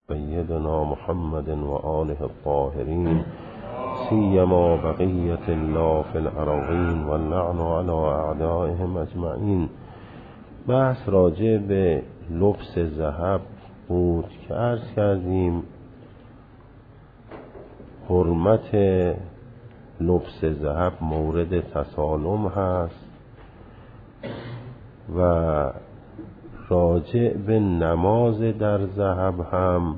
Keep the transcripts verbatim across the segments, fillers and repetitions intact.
سيدنا محمد وآله الطاهرين سيما بقية الله في الأرضين واللعن على أعدائهم أجمعين. بحث راجع به لبس ذهب بود که عرض کردیم حرمت لبس ذهب مورد تسالم هست و راجع به نماز در ذهب هم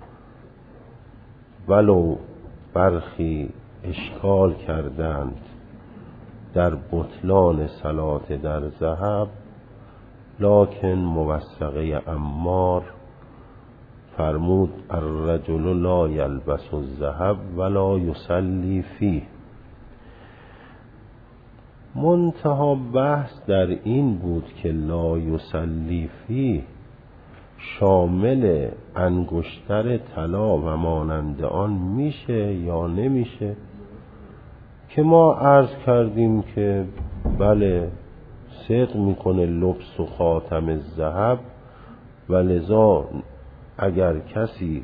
ولو برخی اشکال کردند در بطلان صلات در ذهب، لکن موثقه عمار فرمود الرجل لا یلبس الذهب ولا یصلی فیه. منتها بحث در این بود که لا یصلی فیه شامل انگشتر طلا و مانند آن میشه یا نمیشه، که ما عرض کردیم که بله صدق میکنه لبس و خاتم الذهب، و لذا اگر کسی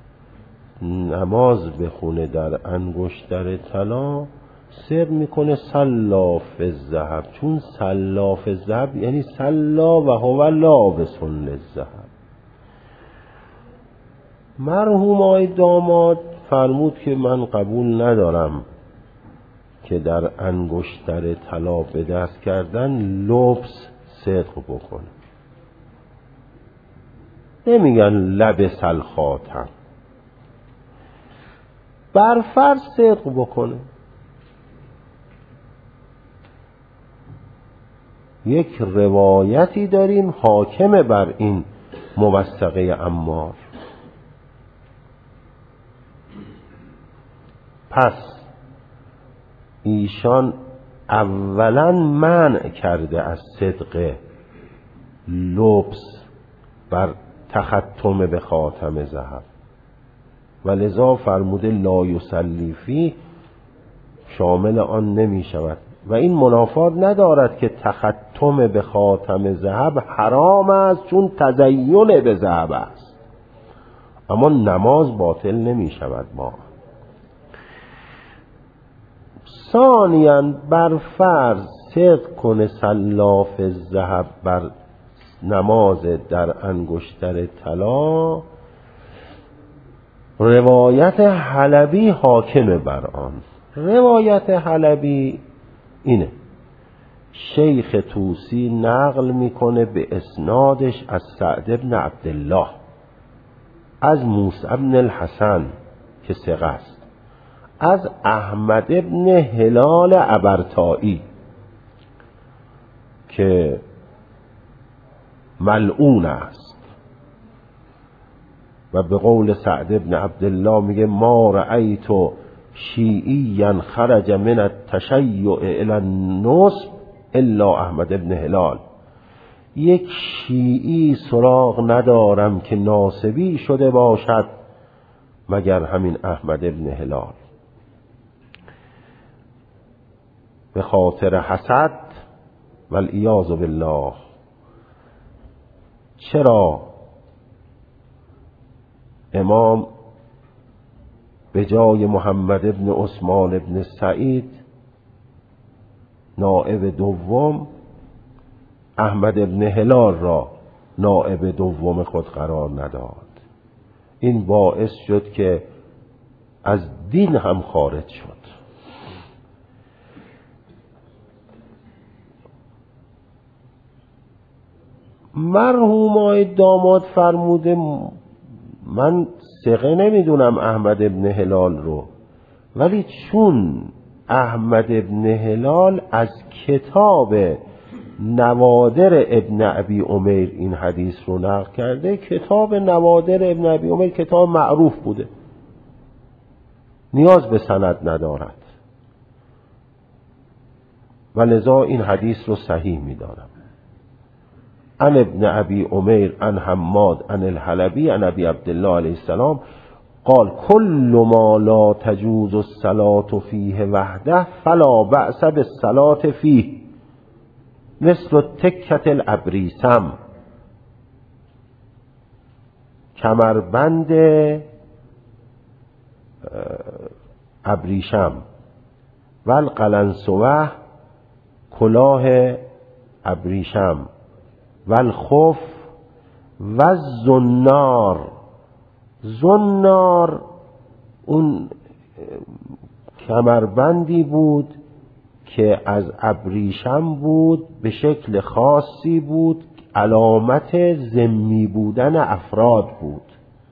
نماز بخونه در انگشتر طلا صدق میکنه سلاف الذهب، چون سلاف الذهب یعنی سلا و هو لابس للذهب. مرحوم آقای داماد فرمود که من قبول ندارم که در انگشتر طلا به دست کردن لبس صدق بکنه. نمیگن لبس الخاتم، برفرض صدق بکنه. یک روایتی داریم حاکم بر این موثقه عمار. پس ایشان اولا منع کرده از صدق لبس بر تختم به خاتم ذهب، و لذا فرموده لا یصلی فیه شامل آن نمی شود. و این منافات ندارد که تختم به خاتم ذهب حرام است چون تزین به ذهب است، اما نماز باطل نمی شود. ما ثانیاً بر فرض صدق کنه سلاف الذهب بر نماز در انگشتر طلا، روایت حلبی حاکم بر آن. روایت حلبی اینه، شیخ طوسی نقل میکنه به اسنادش از سعد بن عبدالله از موسی بن الحسن که ثقه است، از احمد بن هلال عبرتایی که ملعون است، و به قول سعد بن عبدالله میگه ما رأیت شیعیا خرج من التشیع الى النصب الا احمد بن هلال. یک شیعی سراغ ندارم که ناصبی شده باشد مگر همین احمد بن هلال. به خاطر حسد والعیاذ بالله. چرا امام به جای محمد ابن عثمان ابن سعید نائب دوم احمد ابن هلال را نائب دوم خود قرار نداد؟ این باعث شد که از دین هم خارج شد. مرحوم آقای داماد فرموده من ثقه نمیدونم احمد ابن هلال رو، ولی چون احمد ابن هلال از کتاب نوادر ابن ابی عمیر این حدیث رو نقل کرده، کتاب نوادر ابن ابی عمیر کتاب معروف بوده، نیاز به سند ندارد، و لذا این حدیث رو صحیح میدانم. عن ابن ابی عمیر عن حماد عن الحلبی عن ابی عبدالله علیه السلام قال كل ما لا تجوز الصلاة فيه وحده فلا بأس بالصلاة فيه مثل تکة الابریسم، کمربند ابریشم و القلنسوه کلاه ابریشم و الخف و زنار. زنار اون کمربندی بود که از ابریشم بود، به شکل خاصی بود، علامت ذمی بودن افراد بود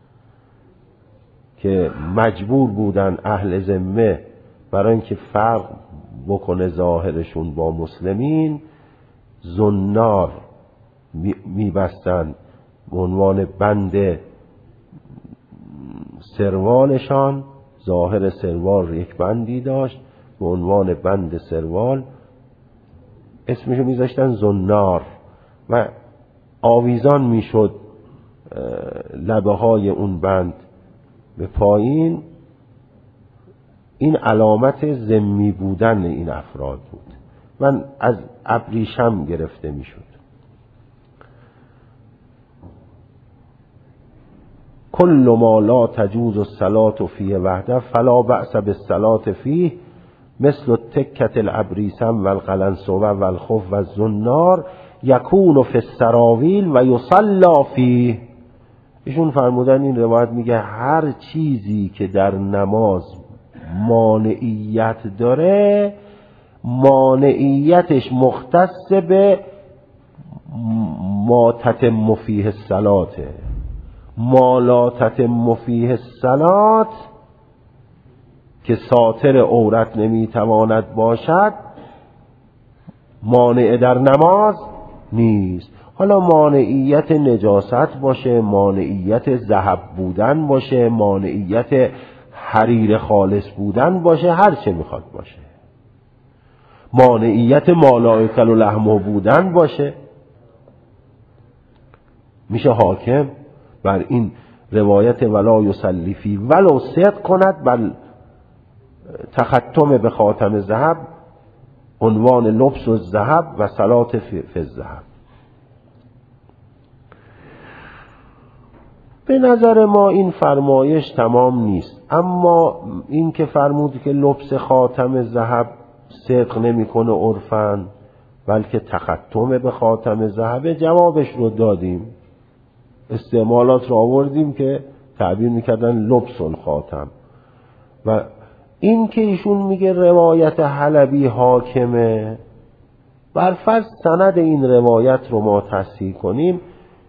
که مجبور بودن اهل ذمه برای اینکه فرق بکنه ظاهرشون با مسلمین زنار میبستن به عنوان بند سروالشان. ظاهر سروال یک بندی داشت، به عنوان بند سروال اسمشو میذاشتن زنار و آویزان میشد لبه های اون بند به پایین. این علامت ذمی بودن این افراد بود و از ابریشم گرفته میشد. کل ما لا تجوز الصلاة فیه وحده فلا بأس بالصلاة فیه مثل التکة الابریسم و القلنسوه و الخف و الزنار یکون فی السراویل و یصلی فیه. ایشون فرمودن این روایت میگه هر چیزی که در نماز مانعیت داره مانعیتش مختص به ما تتم فیه الصلاة. ما لا تتم فیه الصلاة که ساتر عورت نمیتواند باشد مانع در نماز نیست. حالا مانعیت نجاست باشه، مانعیت ذهب بودن باشه، مانعیت حریر خالص بودن باشه، هر چه میخواد باشه، مانعیت مالائکل و لحمه بودن باشه، میشه حاکم بر این روایت ولا یصلی فی ولو صدق کند بل تختم به خاتم ذهب عنوان لبس الذهب و صلات فی الذهب. به نظر ما این فرمایش تمام نیست، اما این که فرمود که لبس خاتم ذهب صدق نمیکنه عرفاً بلکه تختم به خاتم ذهب، جوابش رو دادیم، استعمالات رو آوردیم که تعبیر میکردن لبس الخاتم. و این که ایشون میگه روایت حلبی حاکمه، بر فرض سند این روایت رو ما تصحیح کنیم،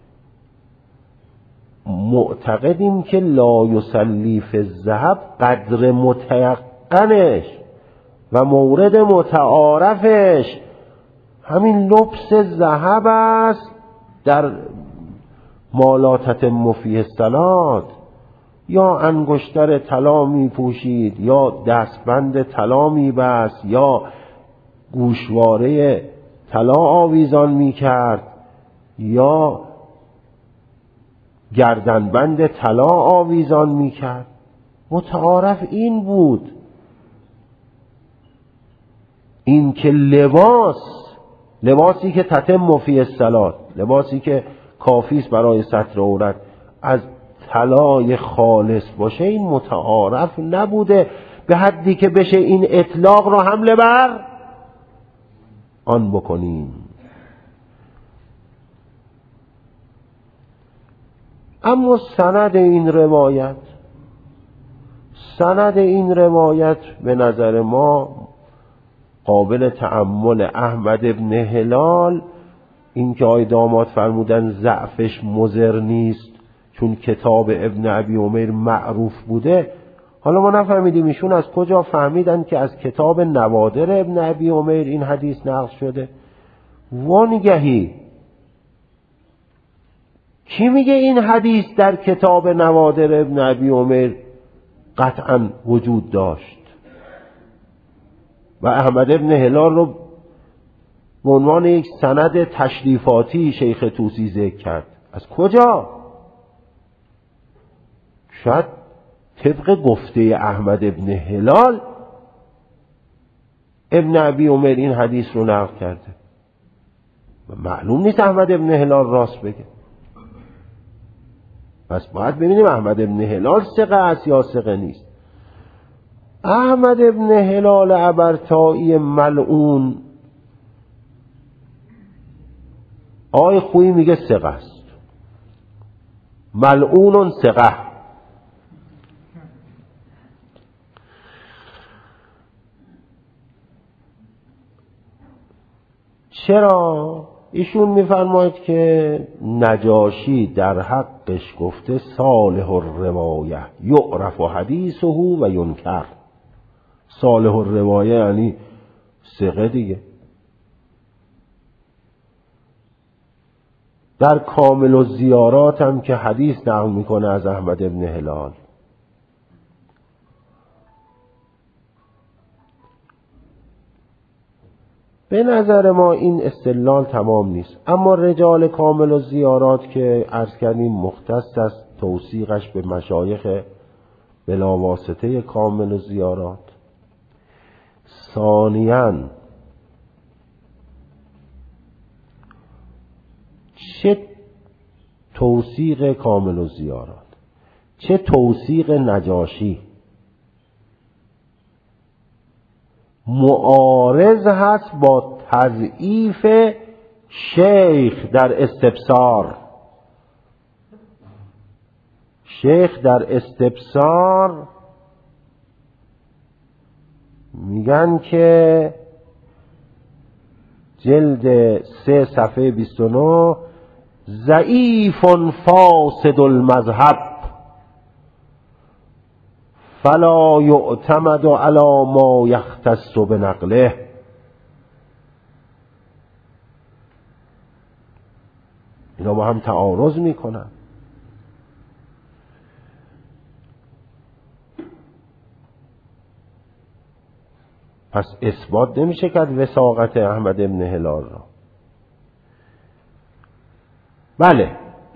معتقدیم که لا یصلی فی الذهب قدر متیقنش و مورد متعارفش همین لبس ذهب است در ما لا تتم فیه الصلاة. یا انگشتر طلا می پوشید، یا دستبند طلا می بست، یا گوشواره طلا آویزان می کرد، یا گردنبند طلا آویزان می کرد. متعارف این بود. این که لباس لباسی که تتم فیه الصلاة، لباسی که کافیست برای ستر عورت، از طلای خالص باشه، این متعارف نبوده به حدی که بشه این اطلاق رو حمله بر آن بکنیم. اما سند این روایت سند این روایت به نظر ما قابل تأمل. احمد ابن هلال، این که آی داماد فرمودن ضعفش مضر نیست چون کتاب ابن ابی عمیر معروف بوده، حالا ما نفهمیدیم ایشون از کجا فهمیدن که از کتاب نوادر ابن ابی عمیر این حدیث نقل شده. وانگهی کی میگه این حدیث در کتاب نوادر ابن ابی عمیر قطعا وجود داشت و احمد ابن هلال رو به عنوان یک سند تشریفاتی شیخ طوسی ذکر کرد؟ از کجا؟ شاید طبق گفته احمد ابن هلال ابن ابی عمر این حدیث رو نقل کرده. معلوم نیست احمد ابن هلال راست بگه. پس باید ببینیم احمد ابن هلال ثقه است یا ثقه نیست. احمد ابن هلال عبرتایی ملعون آقای خویی میگه ثقه است، ملعون ثقه. چرا؟ ایشون میفرماید که نجاشی در حقش گفته صالح الروایه یعرف حدیثه و ینکر. صالح الروایه یعنی ثقه دیگه. در کامل الزیارات هم که حدیث نقل میکنه از احمد ابن هلال، به نظر ما این استدلال تمام نیست. اما رجال کامل الزیارات که عرض کردیم مختص است توثیقش به مشایخ بلا واسطه کامل الزیارات. ثانیاً چه توثیق کامل الزیارات چه توثیق نجاشی معارض هست با تضعیف شیخ در استبصار. شیخ در استبصار میگن که جلد سه صفحه بیست و نه ضعیف فاسد المذهب فلا یعتمد علی ما یختص بنقله. اینا با هم تعارض میکنن. پس اثبات نمیشه کرد وثاقت احمد ابن هلال را. بله،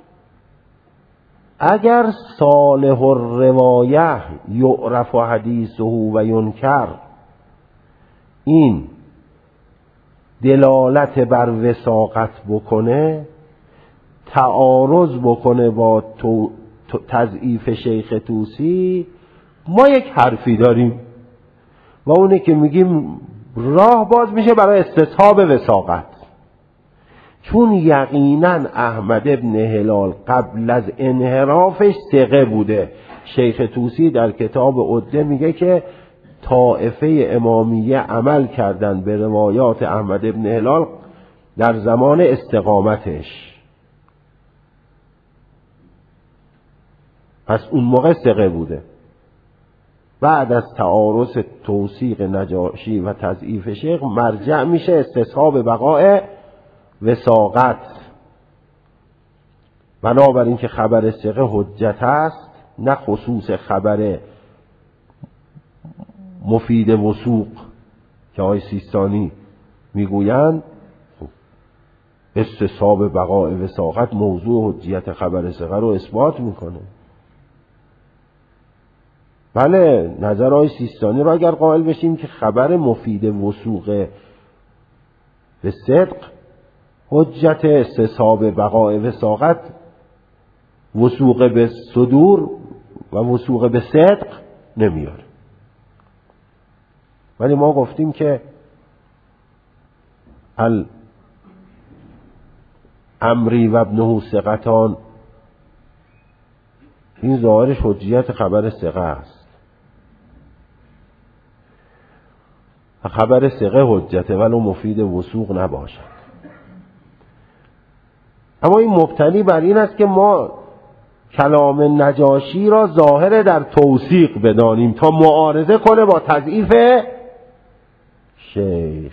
اگر صالح الروایه یعرف حدیثه و ینکر این دلالت بر وثاقت بکنه، تعارض بکنه با تضعیف شیخ طوسی، ما یک حرفی داریم و اونه که میگیم راه باز میشه برای استصحاب وثاقت. چون یقینا احمد ابن هلال قبل از انحرافش ثقه بوده. شیخ طوسی در کتاب عده میگه که طائفه امامیه عمل کردن به روایات احمد ابن هلال در زمان استقامتش، پس اون موقع ثقه بوده. بعد از تعارض توثیق نجاشی و تضعیف شیخ مرجع میشه استصحاب بقاء وثاقت. بنابراین که خبر ثقه حجت است، نه خصوص خبر مفید وثوق که آقای سیستانی میگویند استصحاب بقاء وثاقت موضوع حجیت خبر ثقه رو اثبات میکنه. بله، نظر آقای سیستانی رو اگر قائل بشیم که خبر مفید وثوق به صدق حجت استصحاب بقاء وثاقت وثوق به صدور و وثوق به صدق نمیاره. ولی ما گفتیم که الامری و ابنه ثقتان، این ظاهرش حجیت خبر ثقه است. خبر ثقه حجته ولو مفید وثوق نباشد. اما این مبتنی بر این است که ما کلام نجاشی را ظاهر در توثیق بدانیم تا معارضه کنه با تضعیف شیخ.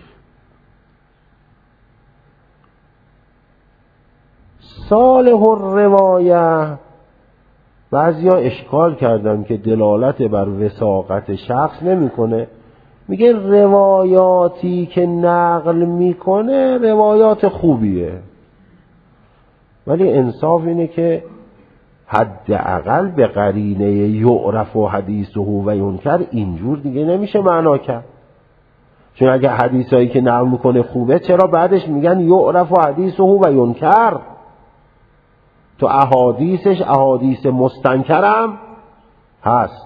صالح الروایه بعضیا اشکال کردن که دلالت بر وثاقت شخص نمیکنه. میگه روایاتی که نقل میکنه روایات خوبیه، ولی انصاف اینه که حداقل به قرینه یعرف و حدیثه و ینکر اینجور دیگه نمیشه معنا کرد. چون اگه حدیثایی که نقل میکنه خوبه، چرا بعدش میگن یعرف و حدیثه و ینکر؟ تو احادیثش احادیث مستنکرم هست.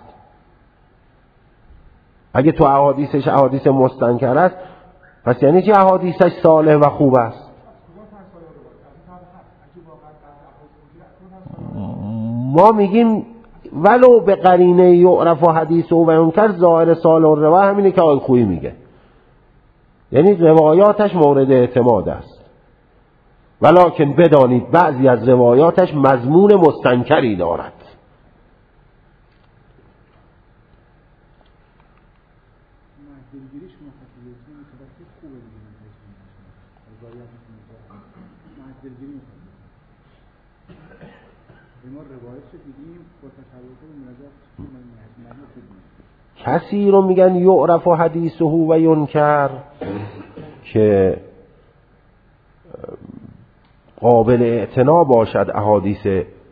اگه تو احادیثش احادیث مستنکر است پس یعنی چه احادیثش صالح و خوب است؟ ما میگیم ولو به قرینه یعرف و حدیث و ینکر ظاهر صالح الروایه همینه که آقای خویی میگه، یعنی روایاتش مورد اعتماد است، ولکن بدانید بعضی از روایاتش مضمون مستنکری دارد. کسی رو میگن یعرف و حدیثه و ینکر که قابل اعتنا باشد احادیث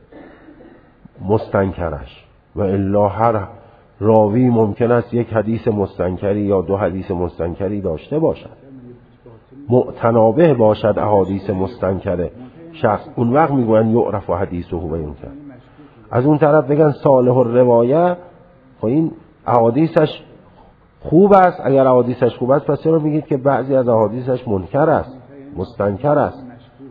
مستنکرش، و الا هر راوی ممکن است یک حدیث مستنکری یا دو حدیث مستنکری داشته باشد، معتنابه باشد احادیث مستنکره شخص، اون وقت میگن یعرف و حدیثه و ینکر. از اون طرف بگن صالح الروایه، خب این احادیثش خوب است، اگر احادیثش خوب است پس چرا میگید که بعضی از احادیثش منکر است، مستنکر است؟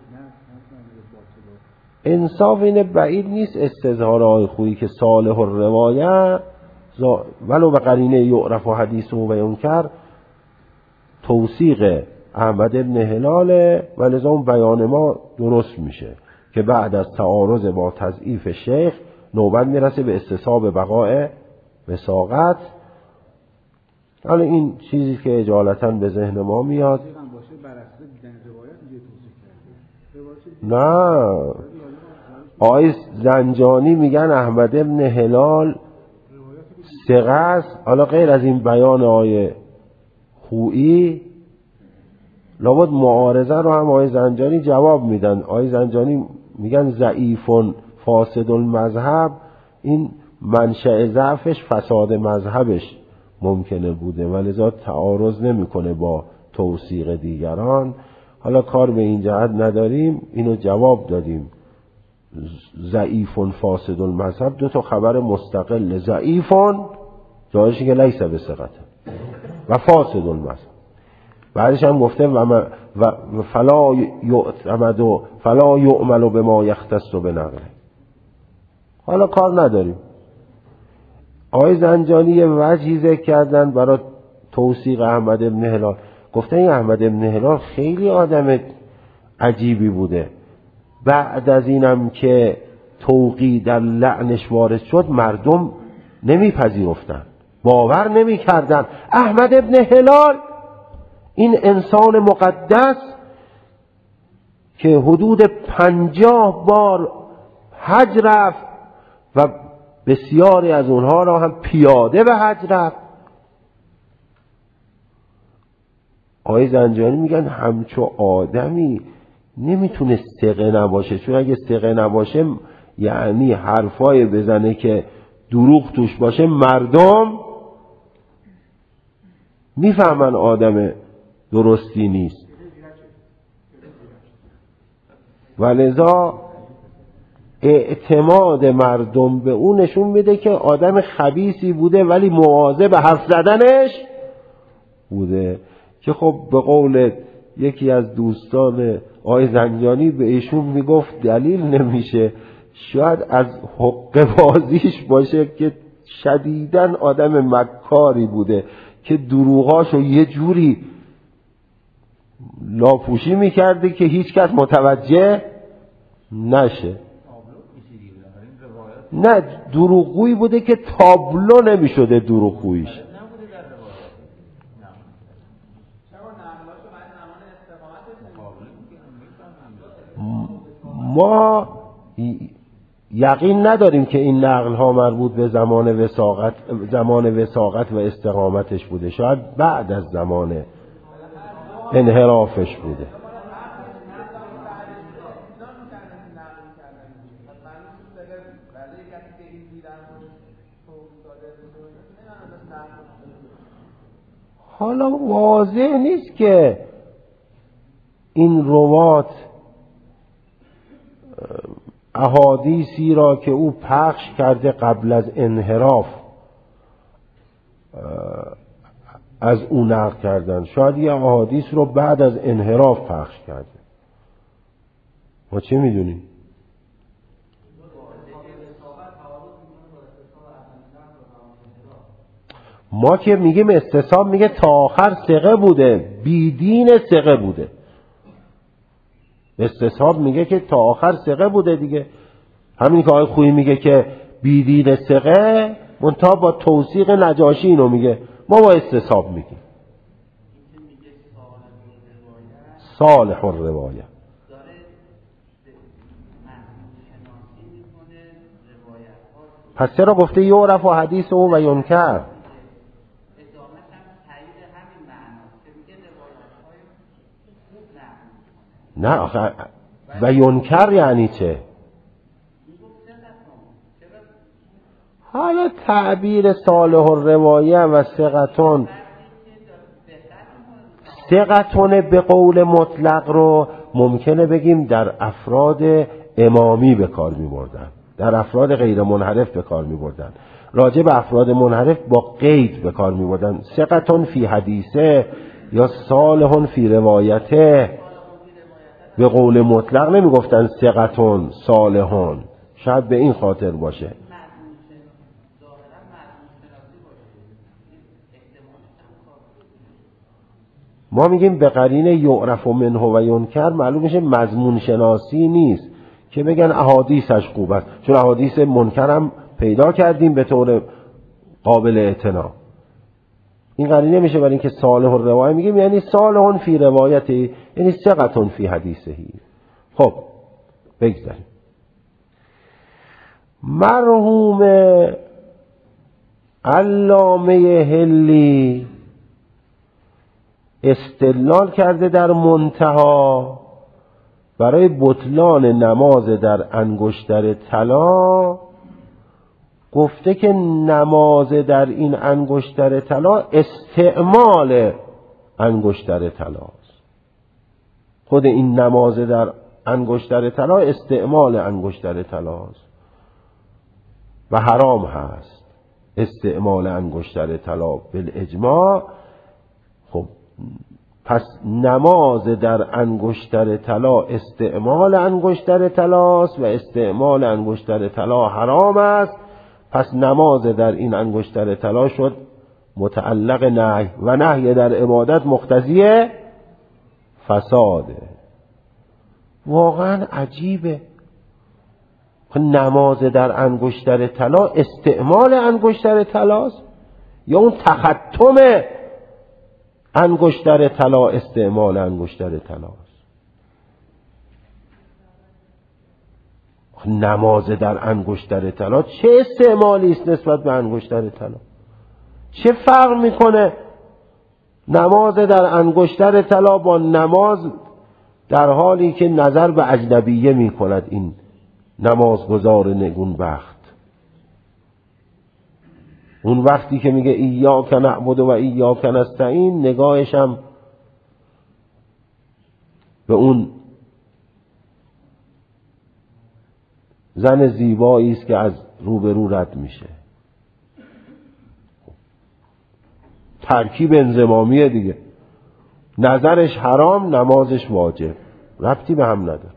انصاف اینه بعید نیست استظهار آقای خویی که صالح الروایه ولو به قرینه یعرف و حدیثه و ینکر توثیق احمد ابن هلاله، و لذا اون بیان ما درست میشه که بعد از تعارض با تضعیف شیخ نوبت میرسه به استصحاب بقاء وثاقت. حالا این چیزی که اجالتا به ذهن ما میاد. نه آقای زنجانی میگن احمد ابن هلال ثقه است. حالا غیر از این بیان آقای خویی لابد معارضه رو هم آقای زنجانی جواب میدن. آقای زنجانی میگن ضعیف فاسد المذهب، این منشأ ضعفش فساد مذهبش ممکنه بوده و لذا تعارض نمیکنه با توثیق دیگران. حالا کار به این جهت نداریم، اینو جواب دادیم. ضعیف فاسد المذهب دو تا خبر مستقل، ضعیف جایشی که لیس به ثقت و فاسد المذهب. بعدش هم گفته و فلا یعتمد و فلا یعمل بما یختص بنقله. حالا کار نداریم. آقای زنجانی یه وجهی ذکر کردن برای توثیق احمد ابن هلال. گفتن این احمد ابن هلال خیلی آدم عجیبی بوده، بعد از اینم که توقید در لعنش وارد شد مردم نمیپذیرفتن، باور نمیکردن. احمد ابن هلال این انسان مقدس که حدود پنجاه بار حج رفت و بسیاری از اونها را هم پیاده به حج رفت. آقای زنجانی میگن همچو آدمی نمیتونه ثقه نباشه، چون اگه ثقه نباشه یعنی حرفای بزنه که دروغ توش باشه مردم میفهمن آدم درستی نیست، ولذا اعتماد مردم به اون نشون میده که آدم خبیثی بوده ولی مواظب به حرف زدنش بوده. که خب به قول یکی از دوستان آقای زنجانی به ایشون میگفت دلیل نمیشه، شاید از حقه بازیش باشه که شدیداً آدم مکاری بوده که دروغاشو یه جوری لاپوشی میکرده که هیچ کس متوجه نشه. نه دروغگویی بوده که تابلو نمیشده دروغگوییش. ما یقین نداریم که این نقل ها مربوط به زمان وثاقت زمان وثاقت و استقامتش بوده، شاید بعد از زمان انحرافش بوده. حالا واضح نیست که این روات احادیثی را که او پخش کرده قبل از انحراف از او نقل کردن، شاید یه احادیث رو بعد از انحراف پخش کرده. ما چه میدونیم؟ ما که میگیم استصحاب میگه تا آخر ثقه بوده، بیدین ثقه بوده. استصحاب میگه که تا آخر ثقه بوده دیگه. همین که آقای خویی میگه که بیدین ثقه، منتها با توثیق نجاشی اینو میگه، ما با استصحاب میگیم صالح الروایه. پس چرا گفته یعرف و حدیث او و ینکر؟ نه آخه و ینکر یعنی چه؟ حالا تعبیر صالح الروایه و ثقتون، ثقتون به قول مطلق رو ممکنه بگیم در افراد امامی به کار می بردن، در افراد غیر منحرف به کار می بردن. راجع به افراد منحرف با قید به کار می بردن. ثقتون فی حدیثه یا صالحون فی روایته. به قول مطلق نمی گفتن ثقتون صالحون. شاید به این خاطر باشه. ما میگیم به قرینه یعرف منه و ینکر معلوم میشه مضمون شناسی نیست که بگن احادیثش خوب است، چون احادیث منکر هم پیدا کردیم به طور قابل اعتنا. این قرینه میشه برای اینکه صالح الروایه میگیم یعنی صالحون فی روایتی، یعنی ثقتون فی حدیثهی. خب بگذاریم. مرحوم علامه حلی استدلال کرده در منتها برای بطلان نماز در انگشتر طلا، گفته که نماز در این انگشتر طلا استعمال انگشتر طلاست. خود این نماز در انگشتر طلا استعمال انگشتر طلاست و حرام هست استعمال انگشتر طلا بالاجماع. خب پس نماز در انگشتر طلا استعمال انگشتر طلاست و استعمال انگشتر طلا حرام است. پس نماز در این انگشتر طلا شد متعلق نهی و نهی در عبادت مقتضی فساده. واقعا عجیبه. نماز در انگشتر طلا استعمال انگشتر طلاست یا اون تختم انگشتر طلا استعمال انگشتر طلاست؟ نماز در انگشتر طلا چه استعمالی است نسبت به انگشتر طلا؟ چه فرق میکنه نماز در انگشتر طلا با نماز در حالی که نظر به اجنبیه میکند این نمازگزار نگون بخت؟ اون وقتی که میگه ایاک نعبد و ایاک نستعین، نگاهش هم به اون زن زیبایی است که از روبرو رد میشه. ترکیب انضمامیه دیگه. نظرش حرام، نمازش واجب، ربطی به هم نداره.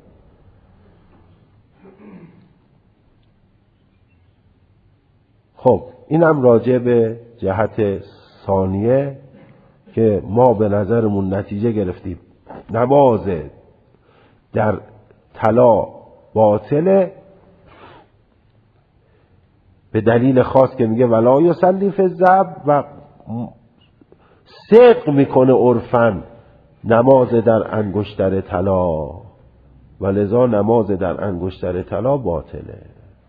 خب اینم راجع به جهت ثانیه که ما به نظرمون نتیجه گرفتیم نماز در طلا باطله به دلیل خاص که میگه ولا یصلی فی الذهب و صدق میکنه عرفاً نماز در انگشتر طلا و لذا نماز در انگشتر طلا باطله.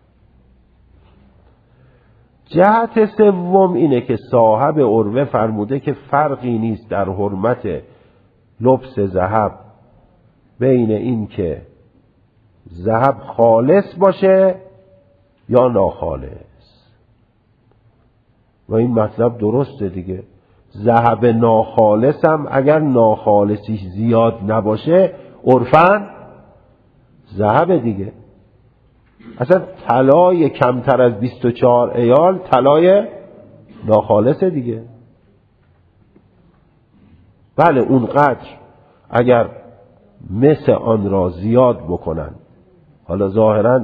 جهت سوم اینه که صاحب عروه فرموده که فرقی نیست در حرمت لبس ذهب بین این که ذهب خالص باشه یا ناخالص. و این مطلب درسته دیگه. ذهب ناخالص هم اگر ناخالصیش زیاد نباشه عرفاً ذهب دیگه. اصلا طلای کمتر از بیست و چهار ایال طلای ناخالصه دیگه. بله اونقدر اگر مثل آن را زیاد بکنن، حالا ظاهرا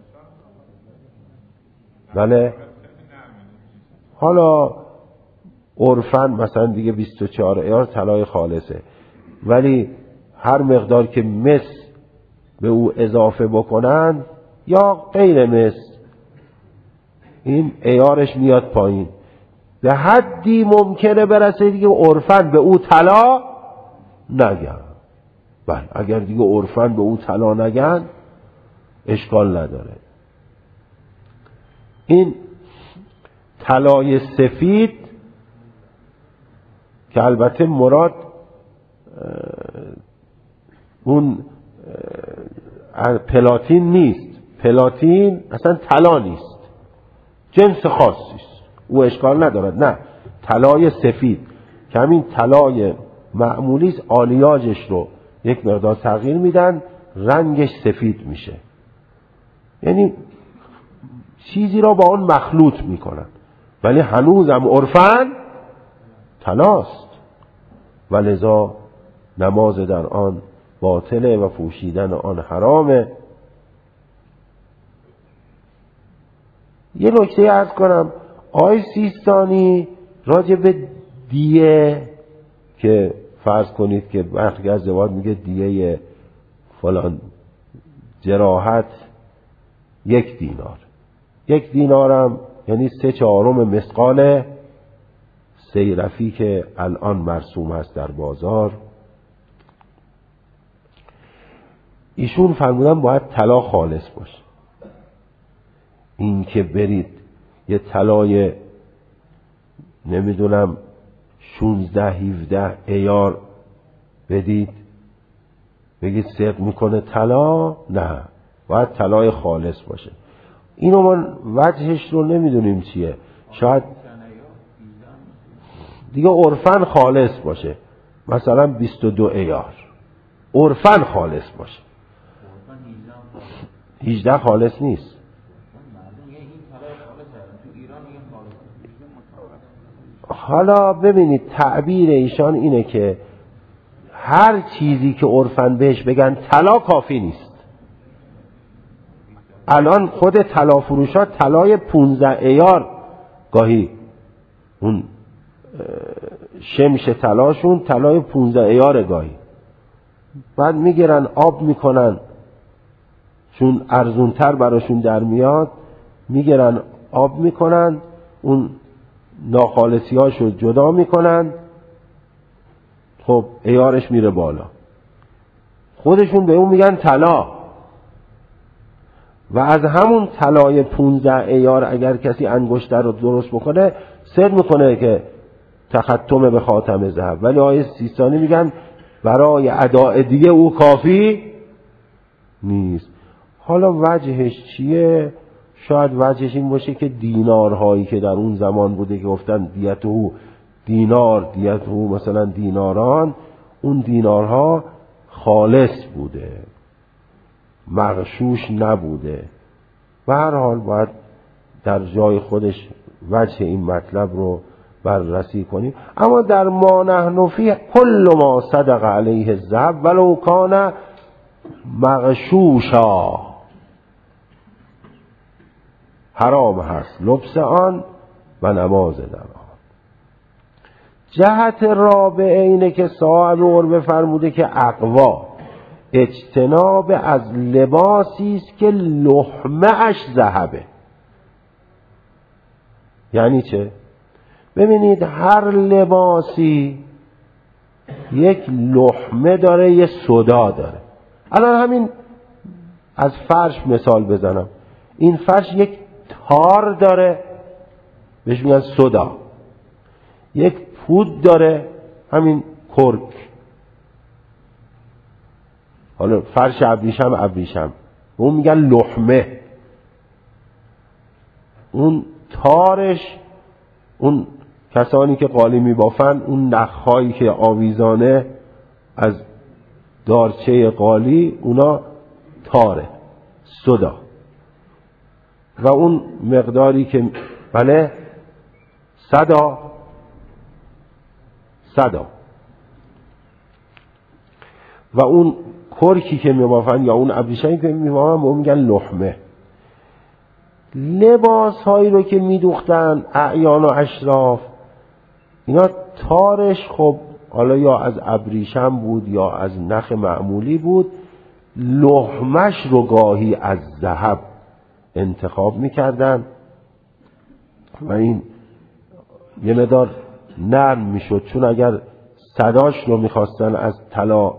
بله حالا عرفاً مثلا دیگه بیست و چهار ایار طلای خالصه، ولی هر مقدار که مس به او اضافه بکنن یا غیر مس این ایارش میاد پایین، به حدی ممکنه برسه دیگه عرفاً به او طلا نگن. بله اگر دیگه عرفاً به او طلا نگن اشکال نداره. این طلای سفید که البته مراد اون پلاتین نیست، پلاتین اصلا طلا نیست، جنس خاصی است، او اشکال ندارد. نه، طلای سفید که همین طلای معمولی است، آلیاژش رو یک مقدار تغییر میدن رنگش سفید میشه، یعنی چیزی را با اون مخلوط میکنن، ولی هنوزم عرفاً طلاست و لذا نماز در آن باطله و پوشیدن آن حرامه. یه نکته عرض کنم، آقای سیستانی راجع به دیه که فرض کنید که برخی از روایات میگه دیه فلان جراحت یک دینار، یک دینارم یعنی سه چهارم مثقال سیرفی که الان مرسوم است در بازار. ایشون فرمودن باید طلا خالص باشه. این که برید یه طلای نمیدونم شونزده هفده ایار بدید بگید صدق میکنه طلا، نه، باید طلای خالص باشه. اینو ما وجهش رو نمیدونیم چیه، شاید دیگه عرفاً خالص باشه، مثلا بیست و دو ایار عرفاً خالص باشه، هجده خالص نیست. حالا ببینید تعبیر ایشان اینه که هر چیزی که عرفاً بهش بگن طلا کافی نیست. الان خود طلا فروشا طلای پونزده ایار گاهی اون شمش طلاشون طلای پونزده ایار گاهی، بعد میگیرن آب میکنن چون ارزونتر براشون در میاد، میگیرن آب میکنن اون ناخالصی هاشو جدا میکنن، خب ایارش میره بالا، خودشون به اون میگن طلا. و از همون طلای پونزده ایار اگر کسی انگشتر رو درست بکنه صدق میکنه که تختم به خاتم ذهب، ولی آیه سیستانی میگن برای اداء دیگه او کافی نیست. حالا وجهش چیه؟ شاید وجهش این باشه که دینارهایی که در اون زمان بوده که گفتن دیت او دینار، دیت او مثلا دیناران، اون دینارها خالص بوده، مغشوش نبوده. به هر حال باید در جای خودش وجه این مطلب رو بررسی کنیم. اما در ما نحن فی کل ما صدق علیه الذهب ولو کان مغشوشا، حرام هست لبس آن و نماز در آن. جهت رابعه اینه که صاحب عربه فرموده که اقوا اجتناب از لباسی است که لحمه اش ذهبه. یعنی چه؟ ببینید هر لباسی یک لحمه داره، یه صدا داره. الان همین از فرش مثال بزنم، این فرش یک تار داره بهش میگن صدا، یک پود داره همین کرک، حالا فرش ابریشم ابریشم اون میگن لحمه. اون تارش، اون کسانی که قالی میبافن اون نخهایی که آویزانه از دارچه قالی اونا تاره، صدا. و اون مقداری که بله صدا صدا و اون کرکی که میبافن یا اون ابریشمی که میبافن به میگن لحمه. لباس هایی رو که میدوختن اعیان و اشراف، اینا تارش خب حالا یا از ابریشم بود یا از نخ معمولی بود، لحمش رو گاهی از ذهب انتخاب میکردن و این یه مقدار نرم میشد، چون اگر صداش رو میخواستن از طلا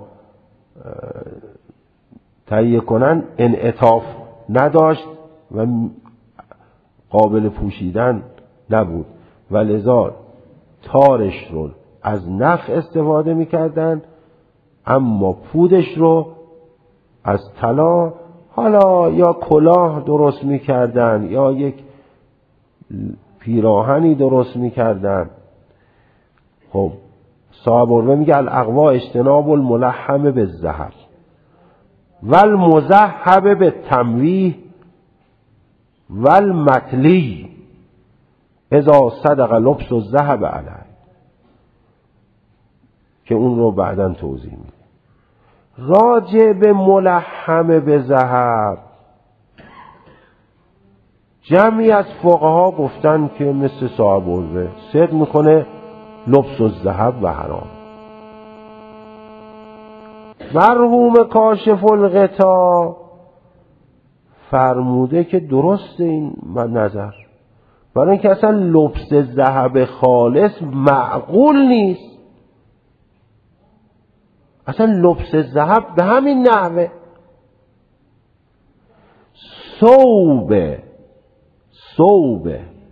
تهیه کنن انعطاف نداشت و قابل پوشیدن نبود و لذا تارش رو از نخ استفاده میکردن، اما پودش رو از طلا، حالا یا کلاه درست میکردن یا یک پیراهنی درست میکردن. خب صاحب الروه میگه الاقوا اجتناب الملحم بالذهب والمذهب بالتمویه والمطلی اذا صدق لبس الذهب علیه، که اون رو بعداً توضیح میده. راجع به ملحم به ذهب جمعی از فقها گفتن که مثل صاحب الروه صدق میکنه لبس الذهب و حرام. مرحوم کاشف الغطا فرموده که درست این نظر، برای اینکه اصلا لبس ذهب خالص معقول نیست. اصلا لبس ذهب به همین نحوه ثوب ثوب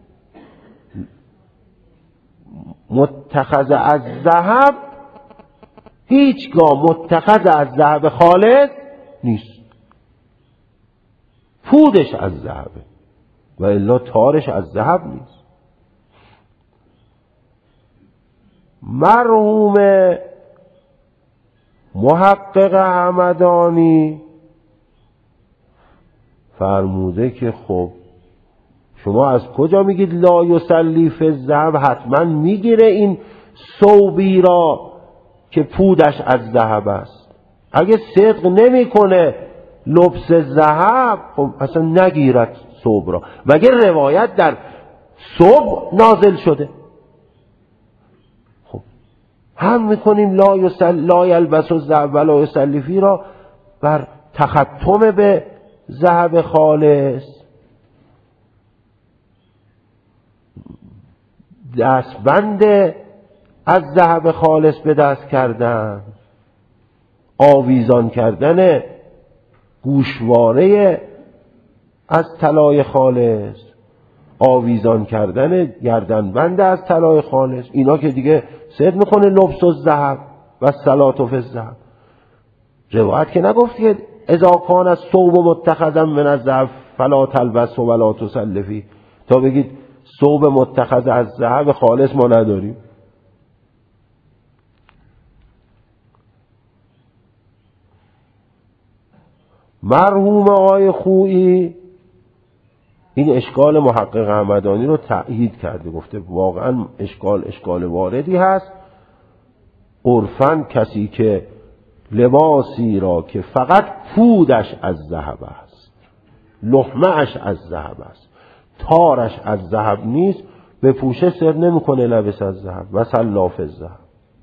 متخذ از ذهب هیچگاه متخذ از ذهب خالص نیست، پودش از ذهبه و الا تارش از ذهب نیست. مرحوم محقق همدانی فرموده که خب شما از کجا میگید لا یصلی فی الذهب؟ حتما میگیره این ثوبی را که پودش از ذهب است. اگه صدق نمیکنه لبس ذهب، خب اصلا نگیرد ثوب را. مگه روایت در ثوب نازل شده؟ خب هم میکنیم لا یصل لا یلبس الذهب ولا یصلی فی را بر تختم به ذهب خالص، دستبند از ذهب خالص به دست کردن، آویزان کردن گوشواره از طلای خالص، آویزان کردن گردنبند از طلای خالص، اینا که دیگه صدق میکنه لبس الذهب و صلات فی الذهب. روایت که نگفت که اذا کان الثوب متخذا من الذهب فلا تلبس ولا تصلی فیه، تا بگید ثوب متخذ از ذهب خالص ما نداریم. مرحوم آقای خویی این اشکال محقق همدانی رو تأیید کرده، گفته واقعا اشکال اشکال واردی هست. عرفاً کسی که لباسی را که فقط پودش از ذهب است، لحمه‌اش از ذهب است، تارش از ذهب نیست، به پوشه سر نمیکنه لبس از ذهب و سلاف الذهب.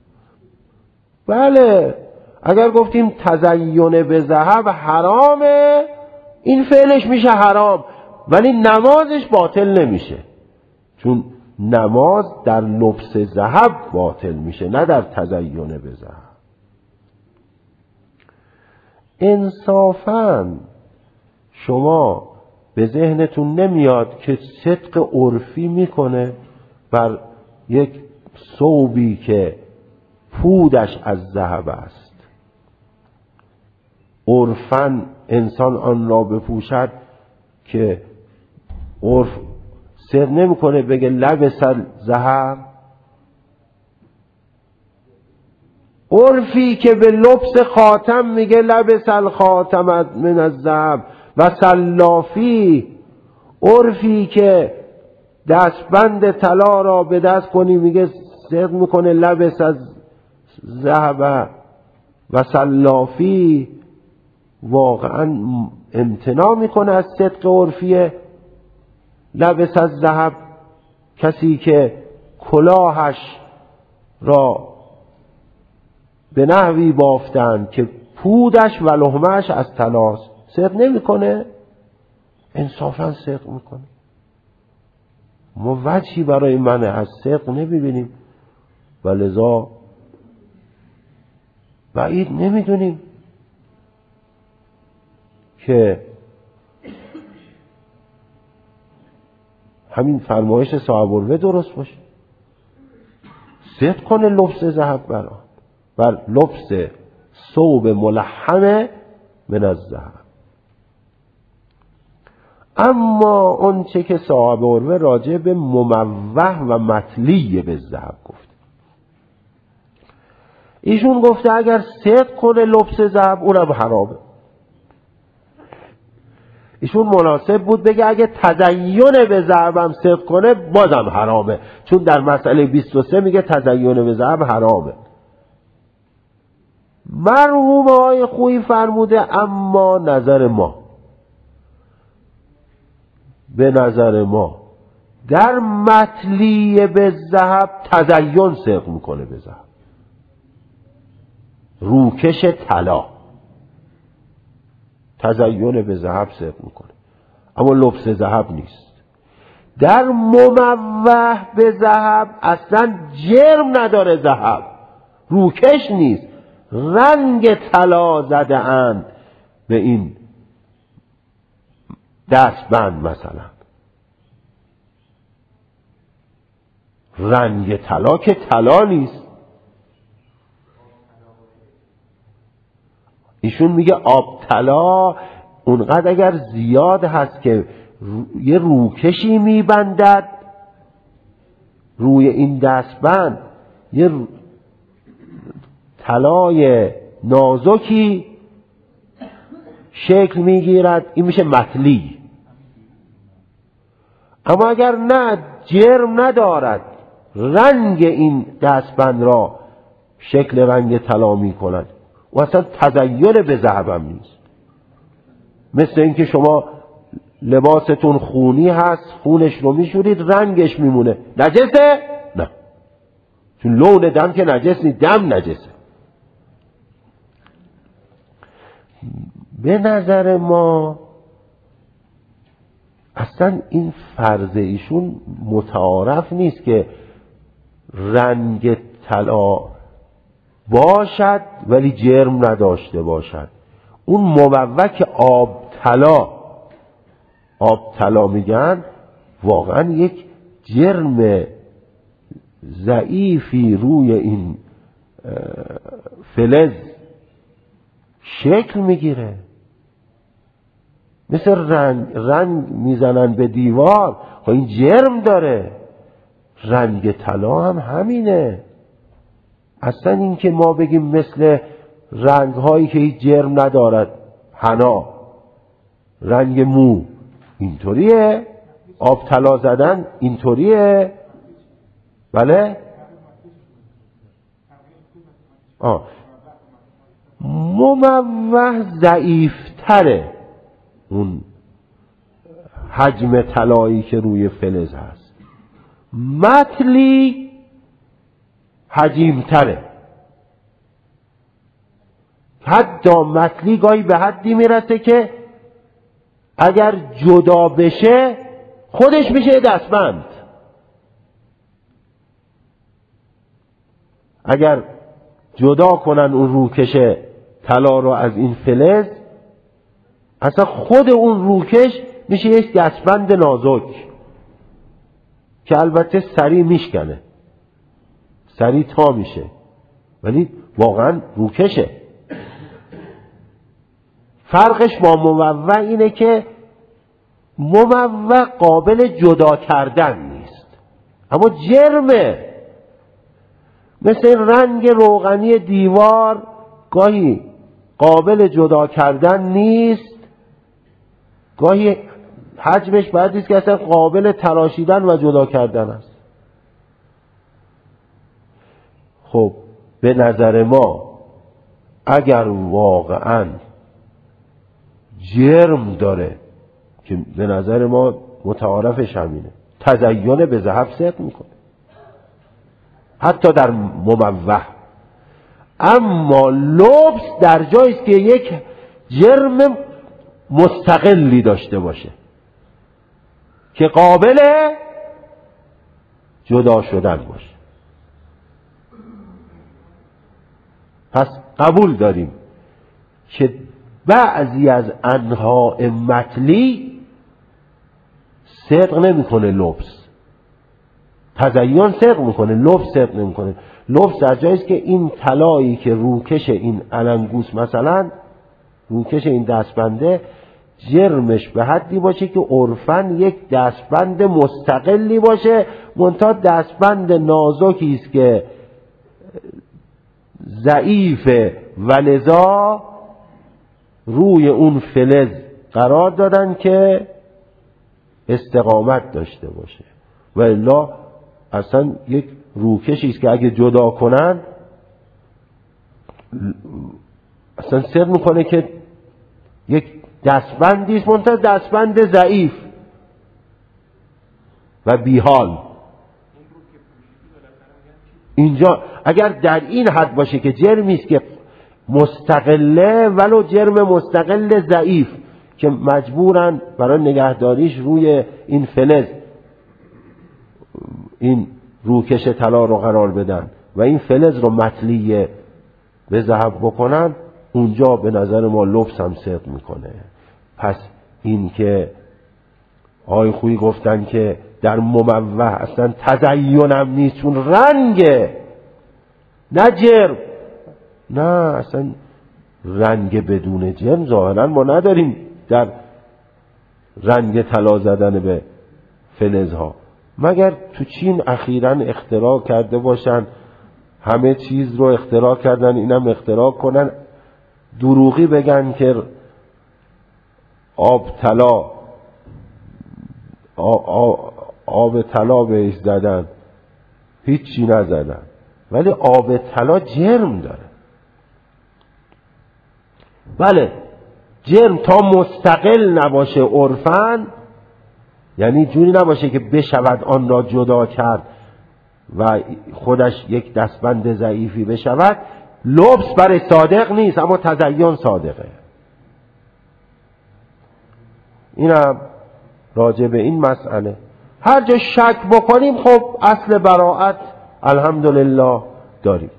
بله اگر گفتیم تزین به ذهب حرامه، این فعلش میشه حرام، ولی نمازش باطل نمیشه، چون نماز در لبس ذهب باطل میشه نه در تزین به ذهب. انصافاً شما به ذهنتون نمیاد که صدق عرفی میکنه بر یک ثوبی که پودش از ذهب است، عرفاً انسان آن را بپوشد که عرف صدق نمیکنه بگه لبس ذهب؟ عرفی که به لبس خاتم میگه لبس الخاتم من الذهب و سلافی، عرفی که دستبند طلا را به دست کنی میگه صدق میکنه لبس از ذهب و سلافی، واقعا امتناع میکنه از صدق عرفی لبس از ذهب. کسی که کلاهش را به نحوی بافتند که پودش و لحمهش از طلاست، صدق نمیکنه؟ انصافا صدق میکنه. ما وجهی برای من از صدق نمیبینیم و لذا بعید نمیدونیم که همین فرمایش صاحب الوه درست باشه. صدق کنه لبس ذهب برا بر لبس ثوب ملحم من الذهب. اما اون چه که صاحب الوه راجع به مموه و مطلی به ذهب گفت، ایشون گفته اگر صدق کنه لبس ذهب اونم حرامه. ایشون مناسب بود بگه اگه تزین به ذهبم صدق کنه بازم حرامه، چون در مسئله بیست و سه میگه تزین به ذهب حرامه. مرحوم آقای خویی فرموده اما نظر ما، به نظر ما در مطلی به ذهب تزین صدق میکنه به ذهب، روکش طلا تزین به ذهب صدق میکنه، اما لبس ذهب نیست. در مموه به ذهب اصلا جرم نداره، ذهب روکش نیست، رنگ طلا زده اند به این دستبند مثلا. رنگ طلا که طلا نیست. ایشون میگه آب طلا اونقدر اگر زیاد هست که رو... یه روکشی میبندد روی این دستبند، یه طلای نازکی شکل میگیرد، این میشه مطلی. اما اگر نه جرم ندارد، رنگ این دستبند را شکل رنگ طلا میکند و اصلا تزین به ذهبم نیست. مثل اینکه شما لباستون خونی هست، خونش رو میشورید رنگش میمونه، نجسه؟ نه، چون لون دم که نجس نیست، دم نجسه. به نظر ما اصلا این فرض ایشون متعارف نیست که رنگ طلا باشد ولی جرم نداشته باشد. اون مموه که آب طلا آب طلا میگن واقعا یک جرم ضعیفی روی این فلز شکل میگیره، مثل رنگ رنگ میزنن به دیوار، خب این جرم داره. رنگ طلا هم همینه. اصلا این که ما بگیم مثل رنگ هایی که هیچ جرم ندارد، حنا، رنگ مو اینطوریه، آب طلا زدن اینطوریه، بله؟ آه مموه ضعیفتره اون حجم طلایی که روی فلز هست، مطلی حجیمتره. حتی مطلی گاهی به حدی میرسه که اگر جدا بشه خودش میشه دستبند. اگر جدا کنن اون روکش طلا رو از این فلز، اصلا خود اون روکش میشه یک دستبند نازک که البته سری میشکنه، سری تا میشه، ولی واقعا روکشه. فرقش با مموه اینه که مموه قابل جدا کردن نیست اما جرمه. مثل رنگ روغنی دیوار گاهی قابل جدا کردن نیست، گاهی حجمش باید نیست که اصلا قابل تراشیدن و جدا کردن است. خب به نظر ما اگر واقعا جرم داره، که به نظر ما متعارفش همینه، تزین به ذهب صدق میکنه حتی در مموه. اما لبس در جایی است که یک جرم مستقلی داشته باشه که قابل جدا شدن باشه. پس قبول داریم که بعضی از انواع مطلی صدق نمیکنه لبس، تزین صدق میکنه، لبس صدق نمیکنه. لبس در جایی است که این طلایی که روکش این علنگوس مثلا روکش این دستبنده جرمش به حدی باشه که عرفاً یک دستبند مستقلی باشه، منتها دستبند نازکی است که ضعیفه و لذا روی اون فلز قرار دادن که استقامت داشته باشه. و الا اصلا یک روکشی است که اگه جدا کنن اصلا صدق میکنه که یک دستبندی است، منتها دستبند ضعیف و بیحال. اینجا اگر در این حد باشه که جرمی است که مستقله، ولو جرم مستقل ضعیف که مجبورن برای نگهداریش روی این فلز این روکش طلا رو قرار بدن و این فلز رو مطلی به ذهب بکنن، اونجا به نظر ما لبس هم صدق میکنه. پس این که آقای خویی گفتن که در مموه اصلا تزینم نیست چون رنگه نه جرم، نه اصلا رنگ بدون جرم ظاهرا ما نداریم در رنگ طلا زدن به فلزها، مگر تو چین اخیراً اختراع کرده باشن، همه چیز رو اختراع کردن، اینم اختراع کنن دروغی بگن که آب طلا آب طلا بهش زدن، هیچی نزدن، ولی آب طلا جرم داره. بله جرم تا مستقل نباشه عرفاً، یعنی جوری نباشه که بشود آن را جدا کرد و خودش یک دستبند ضعیفی بشود، لبس برای صادق نیست اما تزین صادقه. اینم راجع به این مسئله. هر جا شک بکنیم خب اصل براءت الحمدلله داریم.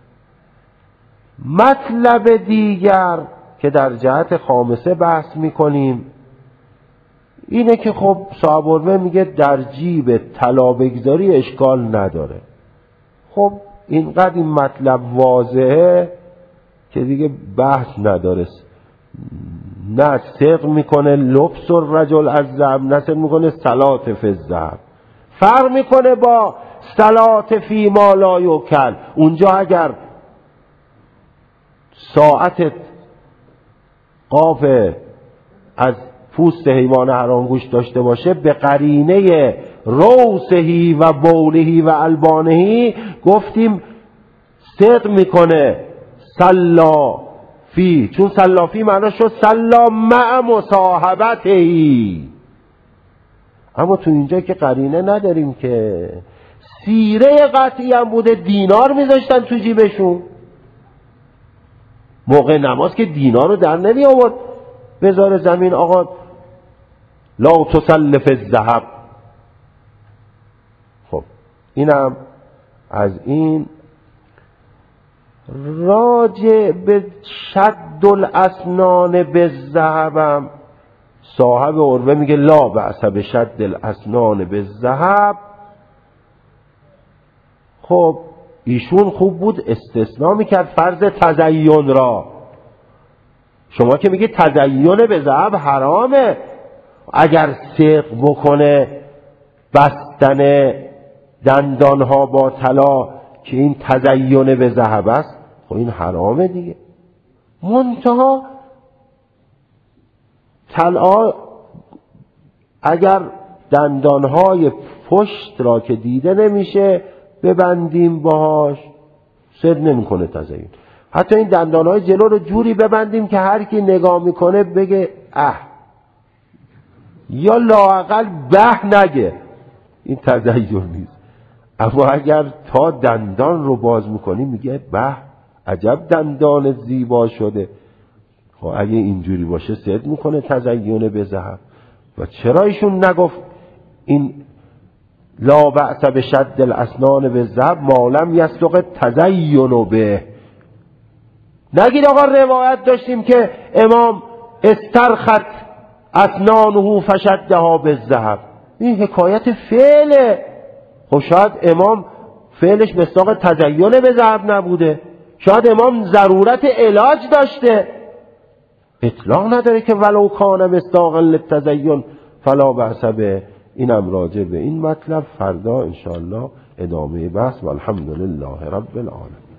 مطلب دیگر که در جهت خامسه بحث میکنیم اینه که خب صاحب العرفه میگه در جیب طلا بگذاری اشکال نداره. خب اینقدر این مطلب واضحه که دیگه بحث نداره. نه صدق میکنه لبس الرجل از ذهب، نه صدق میکنه صلات فی الذهب. فرق میکنه با صلات فی ما لا یوکل. اونجا اگر ساعتت قاف از پوست حیوان حرامگوش داشته باشه، به قرینه روسهی و بولهی و البانهی گفتیم صدق میکنه سلا فی، چون سلا فی معنی شد سلا مع مصاحبتهی. اما تو اینجا که قرینه نداریم که سیره قطعی هم بوده، دینار میذاشتن تو جیبشون موقع نماز که دینار رو در نمی آورد بذاره زمین آقا لا تسلف الذهب. خب اینم از این. راجع به شد الاسنان بالذهب صاحب عروه میگه لا بأس بشد الاسنان بالذهب. خب ایشون خوب بود استثناء میکرد فرض تزین را. شما که میگه تزین به ذهب حرامه، اگر صدق بکنه بستن دندانها با طلا که این تزین به ذهب است، خب این حرامه دیگه. منتها طلا اگر دندانهای پشت را که دیده نمیشه ببندیم باهاش، سد نمیکنه تزیین. حتی این دندانهای جلو رو جوری ببندیم که هر کی نگاه میکنه بگه اه، یا لااقل به نگه، این تزیین نیست. اما اگر تا دندان رو باز میکنیم میگه به عجب دندان زیبا شده. خب اگه اینجوری باشه سد میکنه تزیین به ذهب. و چرا ایشون نگفت این لا بأس بشد الاسنان به ذهب ما لم یصدق تزین به؟ نگید آقا روایت داشتیم که امام استرخت اسنانه فشدها به ذهب، این حکایت فعله. خب شاید امام فعلش مصداق تزین به ذهب نبوده، شاید امام ضرورت علاج داشته. اطلاق نداره که ولو کان مصداقا للتزین فلا بأس به. اینم راجع به این مطلب فردا انشاءالله ادامه بحث. والحمدلله رب العالمین.